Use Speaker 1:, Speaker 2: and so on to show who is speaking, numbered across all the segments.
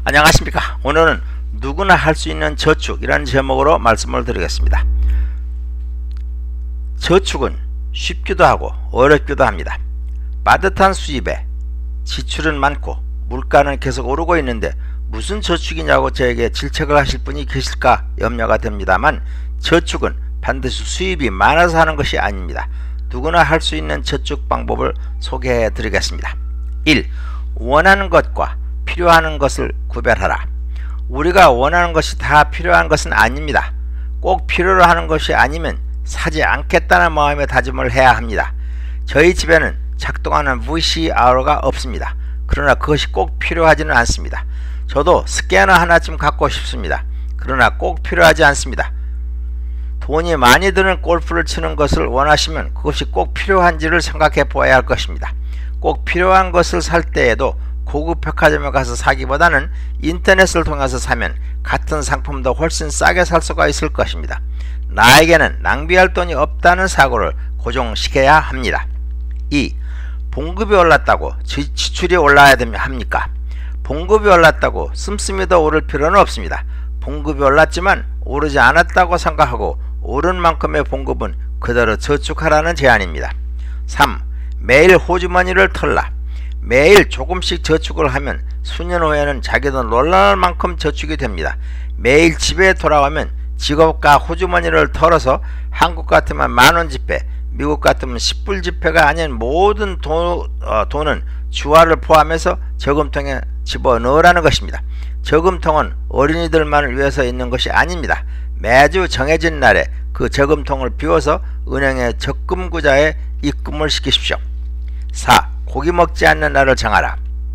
Speaker 1: 안녕하십니까. 오늘은 누구나 할 수 있는 저축이라는 제목으로 말씀을 드리겠습니다. 저축은 쉽기도 하고 어렵기도 합니다. 빠듯한 수입에 지출은 많고 물가는 계속 오르고 있는데 무슨 저축이냐고 저에게 질책을 하실 분이 계실까 염려가 됩니다만, 저축은 반드시 수입이 많아서 하는 것이 아닙니다. 누구나 할 수 있는 저축 방법을 소개해 드리겠습니다. 1. 원하는 것과 필요한 것을 구별하라. 우리가 원하는 것이 다 필요한 것은 아닙니다. 꼭 필요로 하는 것이 아니면 사지 않겠다는 마음의 다짐을 해야 합니다. 저희 집에는 작동하는 VCR가 없습니다. 그러나 그것이 꼭 필요하지는 않습니다. 저도 스캐너 하나쯤 갖고 싶습니다. 그러나 꼭 필요하지 않습니다. 돈이 많이 드는 골프를 치는 것을 원하시면 그것이 꼭 필요한지를 생각해 보아야 할 것입니다. 꼭 필요한 것을 살 때에도 고급 백화점에 가서 사기보다는 인터넷을 통해서 사면 같은 상품도 훨씬 싸게 살 수가 있을 것입니다. 나에게는 낭비할 돈이 없다는 사고를 고정시켜야 합니다. 2. 봉급이 올랐다고 지출이 올라야 합니까? 봉급이 올랐다고 씀씀이 더 오를 필요는 없습니다. 봉급이 올랐지만 오르지 않았다고 생각하고 오른 만큼의 봉급은 그대로 저축하라는 제안입니다. 3. 매일 호주머니를 털라. 매일 조금씩 저축을 하면 수년 후에는 자기도 놀랄 만큼 저축이 됩니다. 매일 집에 돌아오면 지갑과 호주머니를 털어서 한국 같으면 만원 지폐, 미국 같으면 10불 지폐가 아닌 모든 돈은 주화를 포함해서 저금통에 집어넣으라는 것입니다. 저금통은 어린이들만을 위해서 있는 것이 아닙니다. 매주 정해진 날에 그 저금통을 비워서 은행의 적금구자에 입금을 시키십시오. 4. 고기 먹지 않는 날을 정하라.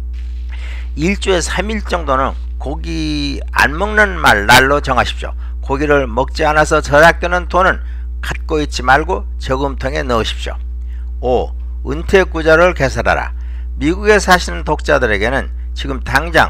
Speaker 1: 일주에 3일 정도는 고기 안 먹는 날로 정하십시오. 고기를 먹지 않아서 절약되는 돈은 갖고 있지 말고 저금통에 넣으십시오. 5. 은퇴구자를 개설하라. 미국에 사시는 독자들에게는 지금 당장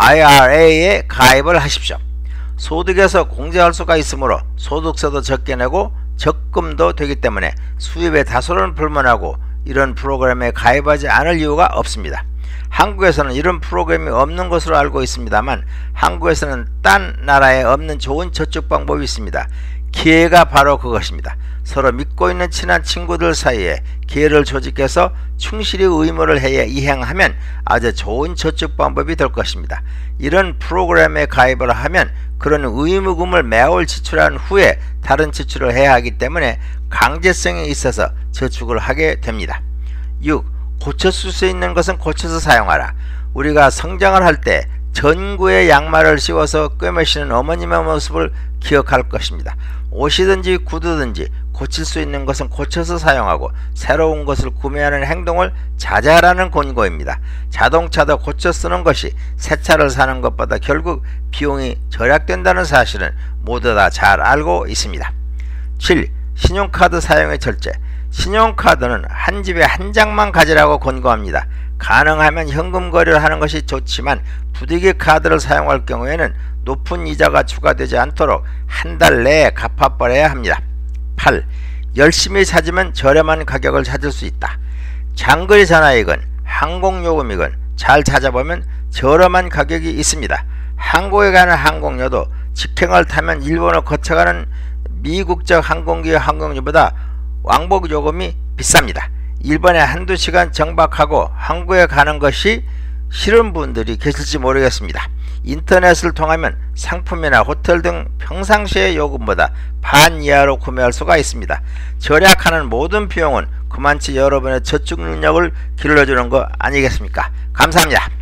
Speaker 1: IRA에 가입을 하십시오. 소득에서 공제할 수가 있으므로 소득세도 적게 내고 적금도 되기 때문에 수입에 다소는 불문하고 이런 프로그램에 가입하지 않을 이유가 없습니다. 한국에서는 이런 프로그램이 없는 것으로 알고 있습니다만, 한국에서는 딴 나라에 없는 좋은 저축 방법이 있습니다. 기회가 바로 그것입니다. 서로 믿고 있는 친한 친구들 사이에 기회를 조직해서 충실히 의무를 이행하면 아주 좋은 저축 방법이 될 것입니다. 이런 프로그램에 가입을 하면 그런 의무금을 매월 지출한 후에 다른 지출을 해야 하기 때문에 강제성이 있어서 저축을 하게 됩니다. 6. 고쳐 쓸 수 있는 것은 고쳐서 사용하라. 우리가 성장을 할 때 전구에 양말을 씌워서 꿰매시는 어머님의 모습을 기억할 것입니다. 옷이든지 구두든지 고칠 수 있는 것은 고쳐서 사용하고 새로운 것을 구매하는 행동을 자제하라는 권고입니다. 자동차도 고쳐 쓰는 것이 새 차를 사는 것보다 결국 비용이 절약된다는 사실은 모두 다 잘 알고 있습니다. 7. 신용카드 사용의 절제. 신용카드는 한 집에 한 장만 가지라고 권고합니다. 가능하면 현금 거래를 하는 것이 좋지만 부득이 카드를 사용할 경우에는 높은 이자가 추가되지 않도록 한 달 내에 갚아버려야 합니다. 8. 열심히 찾으면 저렴한 가격을 찾을 수 있다. 장거리 전화이건 항공요금이건 잘 찾아보면 저렴한 가격이 있습니다. 한국에 가는 항공료도 직행을 타면 일본을 거쳐가는 미국적 항공기의 항공료보다 왕복 요금이 비쌉니다. 일본에 한두 시간 정박하고 한국에 가는 것이 싫은 분들이 계실지 모르겠습니다. 인터넷을 통하면 상품이나 호텔 등 평상시의 요금보다 반 이하로 구매할 수가 있습니다. 절약하는 모든 비용은 그만치 여러분의 저축 능력을 길러주는 거 아니겠습니까? 감사합니다.